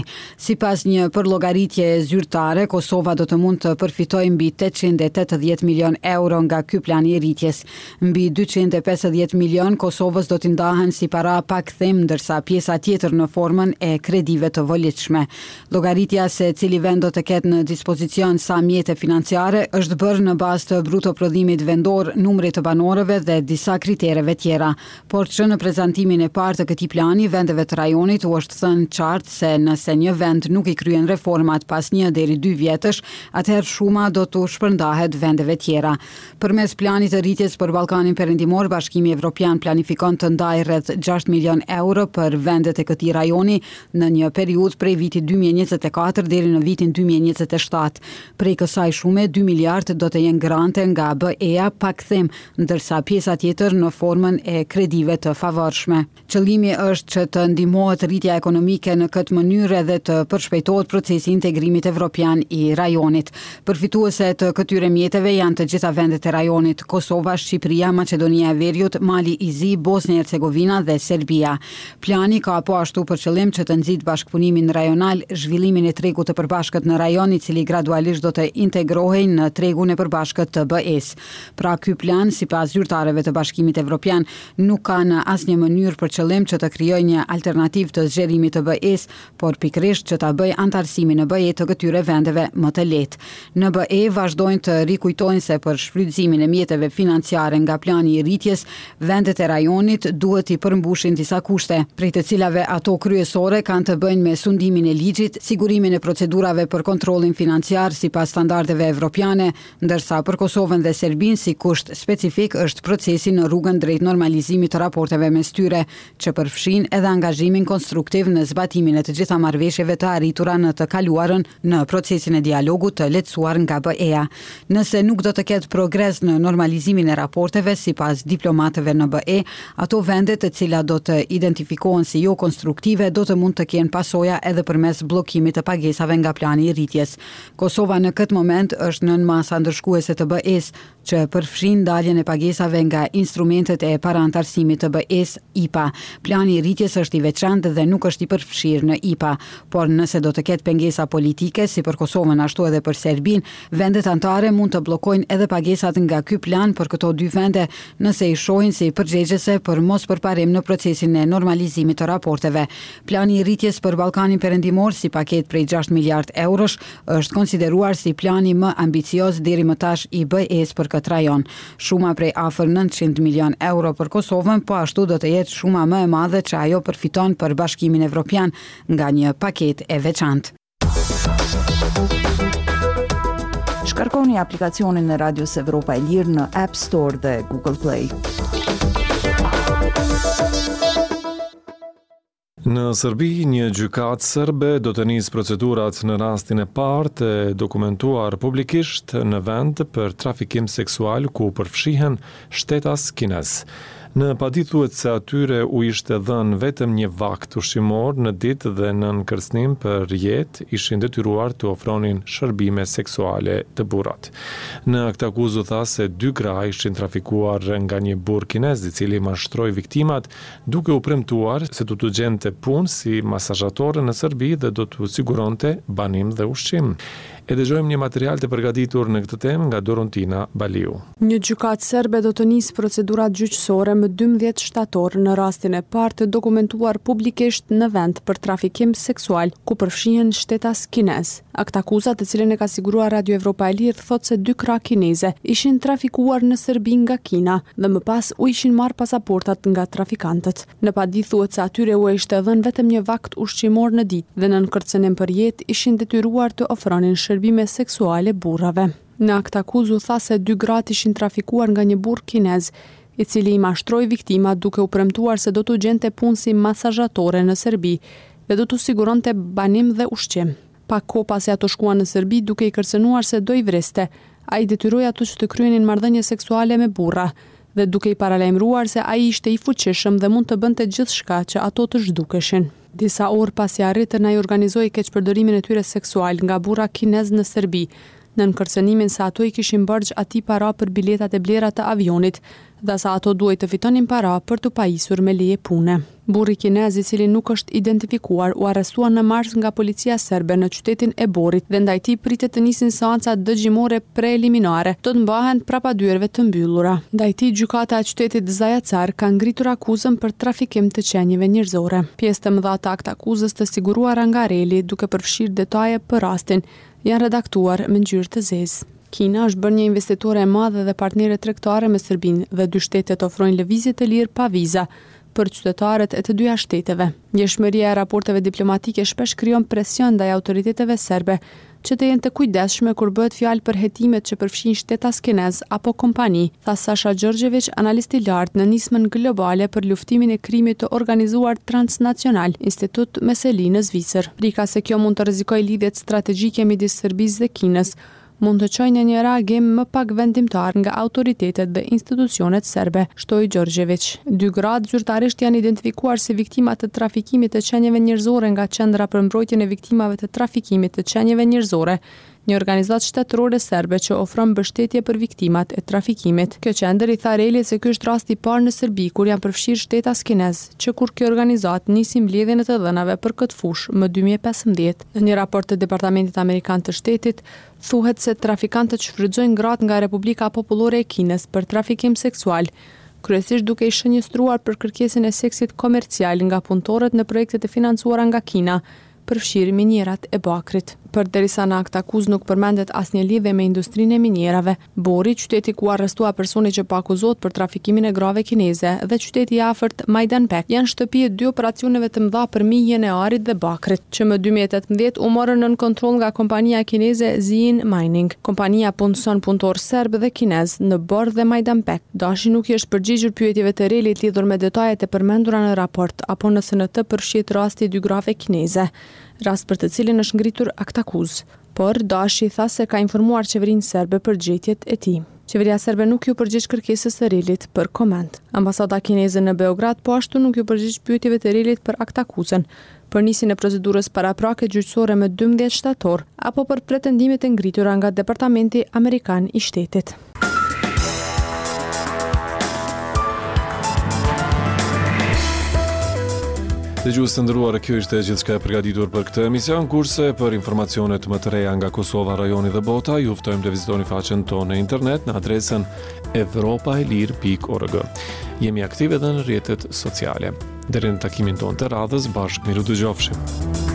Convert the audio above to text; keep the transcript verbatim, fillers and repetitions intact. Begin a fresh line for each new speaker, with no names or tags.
Sipas një përllogaritje zyrtare, Kosova do të mund të përfitojë mbi tetëqind e tetëdhjetë milion euro nga ky plan i rritjes. Mbi dyqind e pesëdhjetë milion Kosovës do t'i ndahen si para pakthim, ndërsa pjesa tjetër në formën e kredive të volitshme. Llogaritja se cili vend do të ketë në dispozicion sa mjete financiare është bërë në bazë të bruto prodhimit vendor, numrit të banorëve dhe disa kritereve tjera. Por që në prezantimin e parë të këtij plani, vendeve të rajonit u është thënë qartë se nëse një vend nuk i kryen reformat pas një deri dy vjetësh, atëherë shuma do të shpërndahet vendeve tjera. Përmes planit të rritjes për Ballkanin Perëndimor, Bashkimi Evropian planifikon të ndajë rreth gjashtë milion euro për vendet e këtij rajoni në një periudhë prej vitit dy mijë e njëzet e katër deri në vitin dy mijë e njëzet e shtatë. Prej kësaj shume, dy miliard do të jenë grante nga B E-ja pakthim, ndërsa pjesa tjetër në formën e kredive të favorshme. Qëllimi është që të ndihmohet rritja ekonomike në këtë mënyrë dhe të përshpejtohet procesi i integrimit evropian i rajonit. Përfituese të këtyre mjeteve janë të gjitha vendet e rajonit: Kosova, Shqipëria, Maqedonia e Veriut, Mali i Zi, Bosnia e Hercegovina dhe Serbia. Plani ka po ashtu për qëllim që të nxit bashkëpunimin rajonal, zhvillimin e tregut të përbashkët në rajon, i cili gradualisht do të integrohej në tregun e përbashkët të B E-s. Pra, ky plan, sipas zyrtarëve të Bashkimit Evropian, nuk ka në asnjë mënyrë për qëllim që të krijojë një alternativë të zgjerimit të B E-s, por pikërisht që ta bëj antarësimin në B E të këtyre vendeve më të lehtë. Në B E vazhdojnë të rikujtojnë se për shfrytëzimin e mjeteve financiare nga plani i rritjes, vendet e rajonit duhet i përmbushin disa kushte, prej të cilave ato kryesore kanë të bëjnë me sundimin e ligjit, sigurimin e procedurave për kontrollin financiar sipas standardeve evropiane, ndërsa për Kosovën dhe Serbinë si kusht specifik është procesi në rrugën drejt normalizimit të raporteve mes tyre, që përfshin edhe angazhimin konstruktiv në zbatimin e të gjitha marrëveshjeve të arritura në të kaluarën në procesin e dialogut të lehtësuar nga B E-ja. Nëse nuk do të ketë progres në normalizimin e raporteve sipas diplomatëve në B E, ato vende të cilat do të identifikohen si jo konstruktive do të mund të kenë pasoja edhe përmes bllokimit të pagesave nga plani i rritjes. Kosova në këtë moment është nën masa ndërshkuese të B E-s, që përfshin daljen e pagesave nga instrumentet e paraantarësimit të B E-s I P A. Plani i rritjes është i veçantë dhe nuk është i përfshirë në I P A, por nëse do të ketë pengesa politike, si për Kosovën ashtu edhe për Serbinë, vendet anëtare mund të bllokojnë edhe pagesat nga ky plan për këto dy vende, nëse i shohin si përgjegjëse për mos përparim në procesin e normalizimit të raporteve. Plani i rritjes për Ballkanin Perëndimor, si paketë prej gjashtë miliard eurosh, është konsideruar si plani më ambicioz deri më tash i B E-s për këtë rajon. Shuma prej afër nëntëqind milion euro për Kosovën, po ashtu do të jetë shuma më e madhe që ajo përfiton për Bashkimin Evropian nga një paketë e veçantë.
Shkarkoni aplikacionin e Radios Evropa e Lirë në App Store dhe Google Play.
Në Serbi, një gjykatë serbe do të nisë procedurat në rastin e parë të dokumentuar publikisht në vend për trafikim seksual ku përfshihen shtetas kinez. Në paditë thuhet se atyre u ishte dhënë vetëm një vakt ushqimor në ditë dhe nën kërcënim për jetë ishin detyruar të ofronin shërbime seksuale të burrat. Në këtë akuzë u tha se dy gra ishin trafikuar nga një burr kinez i cili mashtroi viktimat duke u premtuar se do t'u gjente punë si masazhatore në Serbi dhe do t'u siguronte banim dhe ushqim. E dëgjojmë një material të përgatitur në këtë temë nga Dorontina Baliu.
Një gjykatë serbe do të nisë procedurat gjyqësore më dymbëdhjetë shtator në rastin e parë të dokumentuar publikisht në vend për trafikim seksual ku përfshihen shtetas kinez. Aktakuza, të cilën e ka siguruar Radio Evropa e Lirë, thotë se dy gra kineze ishin trafikuar në Serbi nga Kina dhe më pas u ishin marrë pasaportat nga trafikantët. Në paditë thuhet se atyre u ishte dhënë vetëm një vakt ushqimor në ditë dhe nën kërcënim për jetë ishin detyruar të ofronin shërbime seksuale burrave. Në akt akuzë u tha se dy gratë ishin trafikuar nga një burr kinez, i cili i mashtroi viktimat duke u premtuar se do t'u gjente punë si masazhatore në Serbi dhe do t'u siguronte banim dhe ushqim. Pak kohë pasi ato shkuan në Serbi duke i kërcënuar se do i vriste, ai detyroi ato që të kryenin marrëdhënie seksuale me burra dhe duke i paralajmëruar se ai ishte i fuqishëm dhe mund të bënte gjithçka që ato të zhdukeshin. Disa orë pasi arritën ai organizoi keqpërdorimin e tyre seksual nga burra kinez në Serbi, nën kërcënimin se ato i kishin bërgj atij para për biletat e blera të avionit dhe sa ato duhej të fitonin para për të pajisur me leje pune. Burri kinez i cili nuk është identifikuar u arrestua në mars nga policia serbe në qytetin e Borit dhe ndaj tij pritet të nisin seanca dëgjimore preliminare, të të mbahen prapa dyerve të mbyllura. Ndaj tij gjykata e qytetit Zajacar ka ngritur akuzën për trafikim të qenieve njerëzore. Pjesë të mëdha të akt akuzës të siguruara nga Reli, duke përfshirë detaje për rastin, janë redaktuar me ngjyrë të zezë. Kina është bërë një investitore e madhe dhe partnere tregtare me Serbinë dhe dy shtetet ofrojnë lëvizje të lirë pa viza për qytetarët e të dyja shteteve. Njëshmëria e raporteve diplomatike shpesh krijon presion ndaj autoriteteve serbe që të jenë të kujdesshme kur bëhet fjalë për hetimet që përfshin shtetas kinez apo kompani, tha Sasha Đorđević, analist i lartë në nismën globale për luftimin e krimit të organizuar transnacional, Institut Meseli në Zvicër. Frika se kjo mund të rrezikojë lidhjet strategjike midis Serbisë dhe Kinës mund të çojë në një reagim më pak vendimtar nga autoritetet dhe institucionet serbe, shtoi Đorđević. Dy gratë zyrtarisht janë identifikuar si viktima të trafikimit të qenieve njerëzore nga Qendra për mbrojtjen e viktimave të trafikimit të qenieve njerëzore, një organizatë shtetërore serbe që ofron mbështetje për viktimat e trafikimit. Kjo qendër i tha Relit se ky është rasti i parë në Serbi kur janë përfshirë shtetas kinez, që kur kjo organizatë nisi mbledhjen e të dhënave për këtë fushë më dy mijë e pesëmbëdhjetë. Në një raport të Departamentit Amerikan të Shtetit, thuhet se trafikantët shfrytëzojnë gratë nga Republika Popullore e Kinës për trafikim seksual, kryesisht duke i shënjestruar për kërkesën e seksit komercial nga punëtorët në projektet e financuara nga Kina, përfshirë minjerat e bakrit. Përderisa në akt akuzë nuk përmendet asnjë lidhje me industrinë e minjerave, Bori, qyteti ku arrestua personi që po akuzohet për trafikimin e grave kineze, dhe qyteti i afërt Majdanpek janë shtëpi e dy operacioneve të mëdha për mijën e arit dhe bakrit, që më dy mijë e tetëmbëdhjetë u morën nën kontroll nga kompania kineze Ziin Mining. Kompania punëson punëtor serb dhe kinez në Bor dhe Majdanpek. Dashi nuk i është përgjigjur pyetjeve të Relit lidhur me detajet e përmendura në raport apo nëse në të përfshihet rasti i dy grave kineze, rast për të cilin është ngritur akt akuzë, por Dashi tha se ka informuar qeverinë serbe për gjetjet e tij. Qeveria serbe nuk ju përgjigj kërkesës së Relit për koment. Ambasada kineze në Beograd po ashtu nuk ju përgjigj pyetjeve të Relit për akt akuzën, për nisjen e procedurës paraprake gjyqësore më dymbëdhjetë shtator apo për pretendimet e ngritura nga Departamenti Amerikan i Shtetit.
Dëgjues të nderuar, kjo ishte gjithçka e përgatitur për këtë emision, kurse për informacionet më të reja nga Kosova, rajoni dhe bota, ju ftojmë të vizitoni faqen tonë në internet në adresën evropaelir pikë org. Jemi aktive edhe në rrjetet sociale. Deri në takimin tonë të radhës, bashkë miru dëgjofshim.